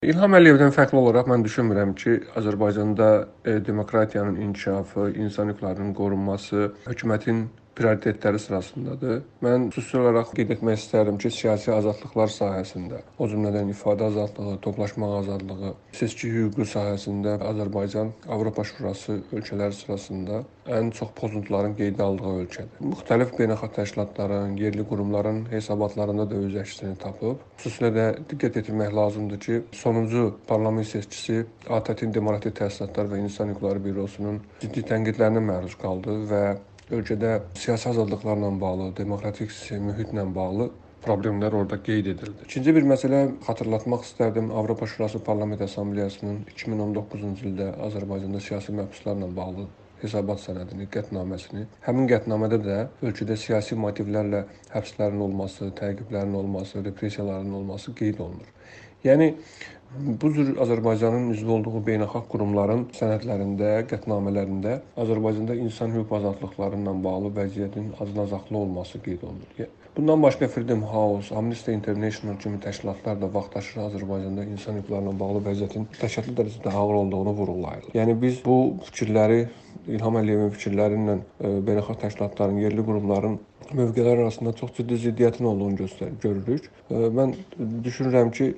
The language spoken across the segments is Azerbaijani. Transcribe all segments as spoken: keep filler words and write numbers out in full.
İlham Əliyevdən fərqli olaraq mən düşünmürəm ki, Azərbaycanda e, demokratiyanın inkişafı, insan hüquqlarının qorunması hökumətin prioritetləri sırasındadır. Mən xüsusi olaraq qeyd etmək istərdim ki, siyasi azadlıqlar sahəsində, o cümlədən ifadə azadlığı, toplaşma azadlığı, seçki hüququ sahəsində Azərbaycan Avropa Şurası ölkələri sırasında ən çox pozuntuların qeydə aldığı ölkədir. Müxtəlif beynəlxalq təşkilatların, yerli qurumların hesabatlarında da öz əksini tapıb. Xüsusilə də diqqət yetirmək lazımdır ki, sonuncu parlament seçkisi ATƏT-in Demokratik Təsisatlar və İnsan Hüquqları Bürosunun ciddi tənqidlərinə məruz qaldı və ölkədə siyasi azadlıqlarla bağlı, demokratik mühitlə bağlı problemlər orada qeyd edildi. İkinci bir məsələ xatırlatmaq istərdim. Avropa Şurası Parlament Assambleyasının iki min on doqquzuncu ildə Azərbaycanda siyasi məhbuslarla bağlı hesabat sənədini, qətnaməsini. Həmin qətnamədə də ölkədə siyasi motivlərlə həbslərin olması, təqiblərin olması, repressiyaların olması qeyd olunur. Yəni bu cür Azərbaycanın üzv olduğu beynəlxalq qurumların sənədlərində, qətnamələrində Azərbaycanda insan hüquq azadlıqları ilə bağlı vəziyyətin acınacaqlı olması qeyd olunur. Bundan başqa Freedom House, Amnesty International kimi təşkilatlar da vaxtaşırı Azərbaycanda insan hüquqlarına bağlı vəziyyətin dəhşətli dərəcədə ağır olduğunu vurğulayırlar. Yəni biz bu fikirləri, İlham Əliyevin fikirləri ilə beynəlxalq təşkilatların, yerli qurumların mövqelər arasında çox ciddi ziddiyyətin olduğunu göstərir, görürük. Mən düşünürəm ki,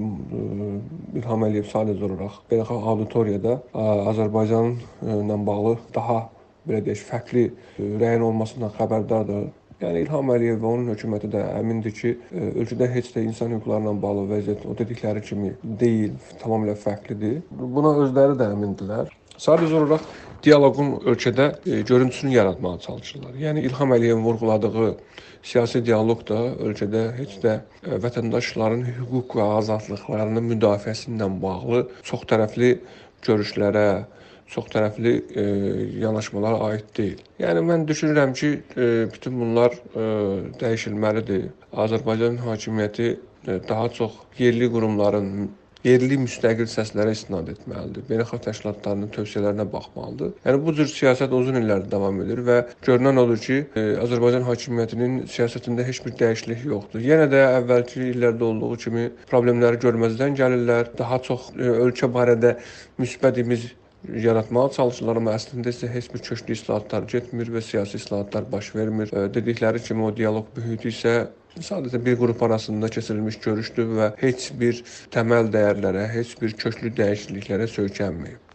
İlham Əliyev sadəcə olaraq beynəlxalq auditoriyada Azərbaycanla bağlı daha belə deyək, fərqli rəyin olmasından xəbərdardır. Yəni İlham Əliyev və onun hökuməti də əmindir ki, ölkədə heç də insan hüquqlarına bağlı vəziyyət o dedikləri kimi deyil, tamamilə fərqlidir. Buna özləri də əmindirlər. Sadəcə olaraq dialoqun ölkədə görüntüsünü yaratmağa çalışırlar. Yəni İlham Əliyevin vurğuladığı siyasi dialoq da ölkədə heç də vətəndaşların hüquq və azadlıqlarının müdafiəsi ilə bağlı çoxtərəfli görüşlərə, çoxtərəfli e, yanaşmalara aid deyil. Yəni mən düşünürəm ki, e, bütün bunlar e, dəyişilməlidir. Azərbaycan hakimiyyəti e, daha çox yerli qurumların, yerli müstəqil səslərə istinad etməlidir. Beynəlxalq təşkilatlarının tövsiyələrinə baxmalıdır. Yəni bu cür siyasət uzun illərdir davam edir və görünən odur ki, e, Azərbaycan hakimiyyətinin siyasətində heç bir dəyişiklik yoxdur. Yenə də əvvəlki illərdə olduğu kimi problemləri görməzdən gəlirlər. Daha çox e, ölkə barədə müsbət imic yaratmağa çalışırlar, amma əslində isə heç bir köklü islahatlar getmir və siyasi islahatlar baş vermir. E, dedikləri kimi o dialoq mühiti isə sadəcə bir qrup arasında keçirilmiş görüşdür və heç bir təməl dəyərlərə, heç bir köklü dəyişikliklərə söykənməyib.